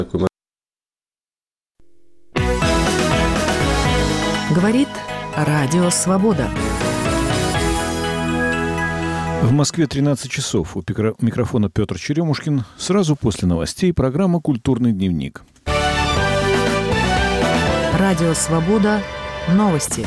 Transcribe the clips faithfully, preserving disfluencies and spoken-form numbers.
Говорит Радио Свобода. В Москве тринадцать часов. У микрофона Петр Черемушкин. Сразу после новостей программа «Культурный дневник». Радио Свобода. Новости.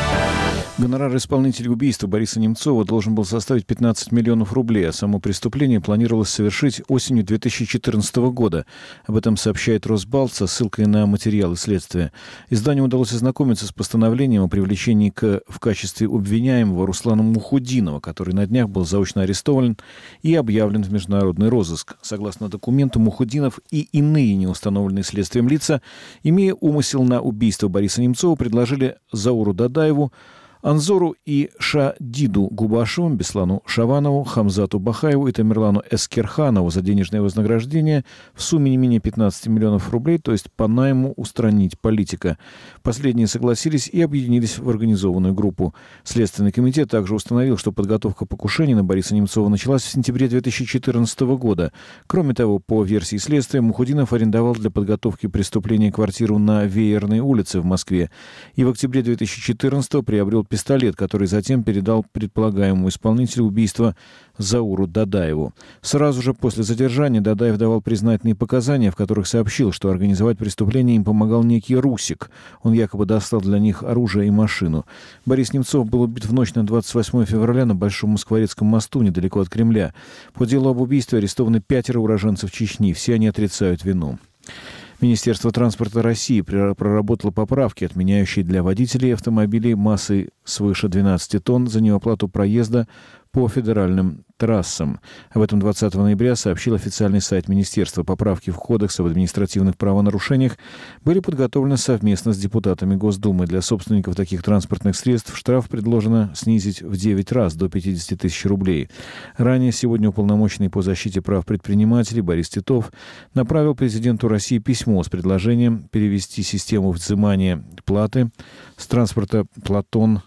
Гонорар исполнителя убийства Бориса Немцова должен был составить пятнадцать миллионов рублей, а само преступление планировалось совершить осенью две тысячи четырнадцатого года. Об этом сообщает Росбалт со ссылкой на материалы следствия. Изданию удалось ознакомиться с постановлением о привлечении к, в качестве обвиняемого Руслана Мухуддинова, который на днях был заочно арестован и объявлен в международный розыск. Согласно документу, Мухуддинов и иные неустановленные следствием лица, имея умысел на убийство Бориса Немцова, предложили Зауру Дадаеву, Анзору и Шадиду Губашеву, Беслану Шаванову, Хамзату Бахаеву и Тамерлану Эскерханову за денежное вознаграждение в сумме не менее пятнадцати миллионов рублей, то есть по найму устранить политика. Последние согласились и объединились в организованную группу. Следственный комитет также установил, что подготовка покушений на Бориса Немцова началась в сентябре две тысячи четырнадцатого года. Кроме того, по версии следствия, Мухуддинов арендовал для подготовки преступления квартиру на Веерной улице в Москве и в октябре две тысячи четырнадцатого приобрел пистолет, который затем передал предполагаемому исполнителю убийства Зауру Дадаеву. Сразу же после задержания Дадаев давал признательные показания, в которых сообщил, что организовать преступление им помогал некий Русик. Он якобы достал для них оружие и машину. Борис Немцов был убит в ночь на двадцать восьмое февраля на Большом Москворецком мосту, недалеко от Кремля. По делу об убийстве арестованы пятеро уроженцев Чечни. Все они отрицают вину. Министерство транспорта России проработало поправки, отменяющие для водителей автомобилей массой свыше двенадцати тонн за неоплату проезда по федеральным трассам. Об этом двадцатого ноября сообщил официальный сайт Министерства. Поправки в Кодекс об административных правонарушениях были подготовлены совместно с депутатами Госдумы. Для собственников таких транспортных средств штраф предложено снизить в девять раз до пятидесяти тысяч рублей. Ранее сегодня уполномоченный по защите прав предпринимателей Борис Титов направил президенту России письмо с предложением перевести систему взимания платы с транспорта «Платон»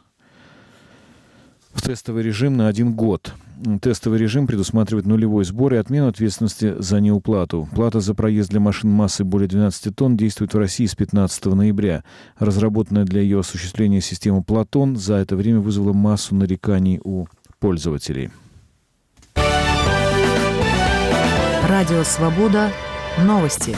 в тестовый режим на один год. Тестовый режим предусматривает нулевой сбор и отмену ответственности за неуплату. Плата за проезд для машин массой более двенадцати тонн действует в России с пятнадцатого ноября. Разработанная для ее осуществления система «Платон» за это время вызвала массу нареканий у пользователей. Радио «Свобода». Новости.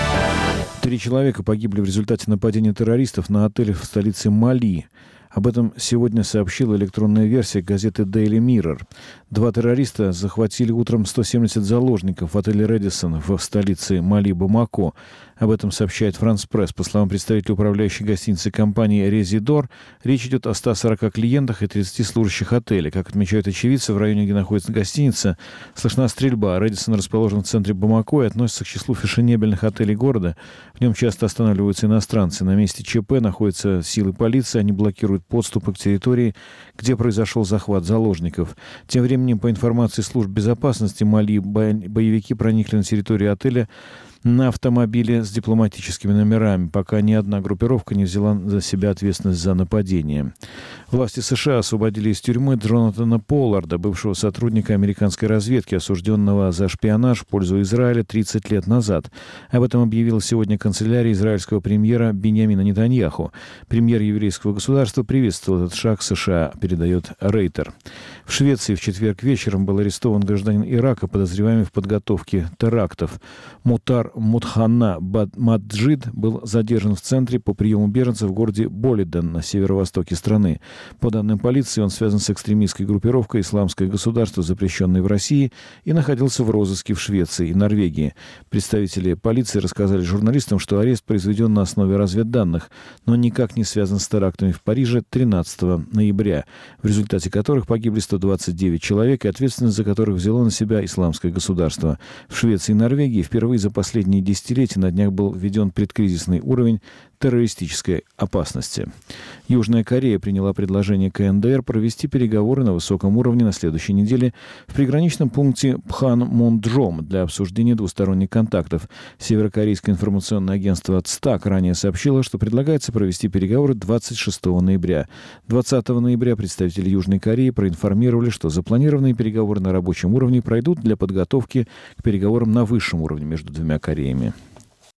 Три человека погибли в результате нападения террористов на отель в столице Мали. Об этом сегодня сообщила электронная версия газеты Daily Mirror. Два террориста захватили утром сто семьдесят заложников в отеле «Редисон» в столице Мали Бамако. Об этом сообщает «Франс Пресс». По словам представителя управляющей гостиницы компании «Резидор», речь идет о ста сорока клиентах и тридцати служащих отеля. Как отмечают очевидцы, в районе, где находится гостиница, слышна стрельба. «Редисон» расположен в центре Бамако и относится к числу фешенебельных отелей города. В нем часто останавливаются иностранцы. На месте ЧП находятся силы полиции. Они блокируют подступы к территории, где произошел захват заложников. Тем временем, по информации служб безопасности Мали, боевики проникли на территорию отеля на автомобиле с дипломатическими номерами, пока ни одна группировка не взяла за себя ответственность за нападение. Власти США освободили из тюрьмы Джонатана Полларда, бывшего сотрудника американской разведки, осужденного за шпионаж в пользу Израиля тридцать лет назад. Об этом объявила сегодня канцелярия израильского премьера Биньямина Нетаньяху. Премьер еврейского государства приветствовал этот шаг США, передает Рейтер. В Швеции в четверг вечером был арестован гражданин Ирака, подозреваемый в подготовке терактов. Мутар Мутханна Маджид был задержан в центре по приему беженцев в городе Болиден на северо-востоке страны. По данным полиции, он связан с экстремистской группировкой «Исламское государство», запрещенной в России, и находился в розыске в Швеции и Норвегии. Представители полиции рассказали журналистам, что арест произведен на основе разведданных, но никак не связан с терактами в Париже тринадцатого ноября, в результате которых погибли сто двадцать девять человек, и ответственность за которых взяло на себя «Исламское государство». В Швеции и Норвегии впервые за последние последние десятилетия на днях был введен предкризисный уровень террористической опасности. Южная Корея приняла предложение ка эн дэ эр провести переговоры на высоком уровне на следующей неделе в приграничном пункте Пханмунджом для обсуждения двусторонних контактов. Северокорейское информационное агентство ЦТАК ранее сообщило, что предлагается провести переговоры двадцать шестого ноября. двадцатого ноября представители Южной Кореи проинформировали, что запланированные переговоры на рабочем уровне пройдут для подготовки к переговорам на высшем уровне между двумя Кореями.